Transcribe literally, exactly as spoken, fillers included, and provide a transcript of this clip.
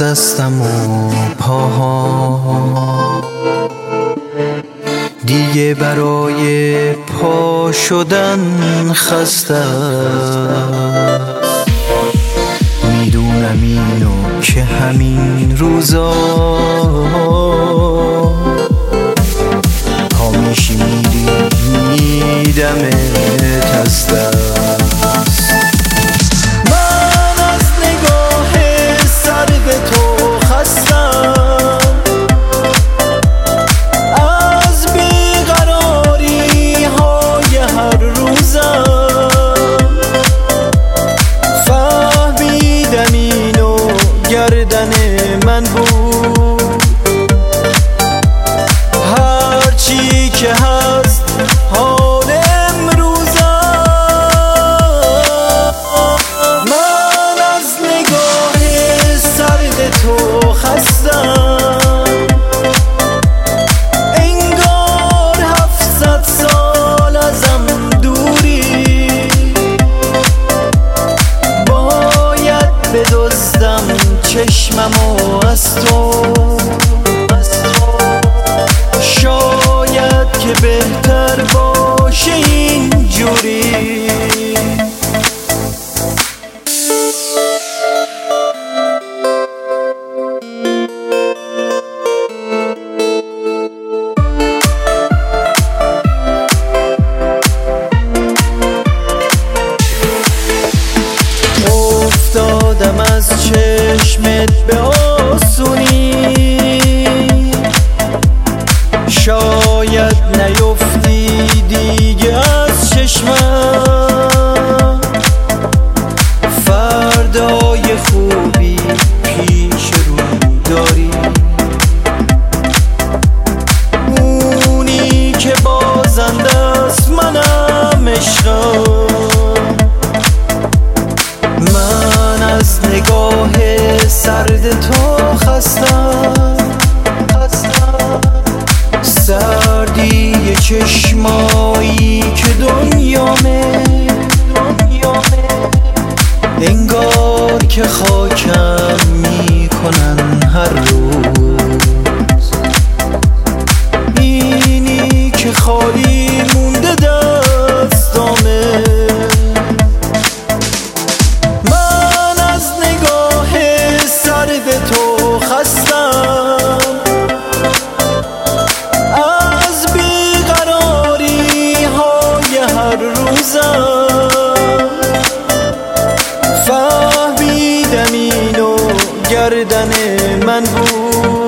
دستم و پاها دیگه برای پا شدن خسته است. میدونم اینو که همین روزا پا میشی میری میدمت از دست. من از نگاه سرد تو خستم، از بیقراری های هر روزم. فهمیدم اینو گردن من بود، هرچی که هست حال امروزم. من از نگاه سرد تو خستم، انگار هفتصد سال ازم دوری. باید بدزدم چشممو از تو، شاید که بهتر باشه اینجوری. افتادم از چشمت به آسونی، شاید نیفتی دیگه از چشمم. فردای خوبی پیش رو داری، اونی که بازنده است منم عشقم. من از نگاه سرد تو خستم، سردی چشمایی که دنیامه، انگار که خاکم میکنن هر روز. اینی که خالی مونده دستامه. من از نگاه سرد تو خستم، از بیقراری های هر روزم. فهمیدم اینو گردن من بود،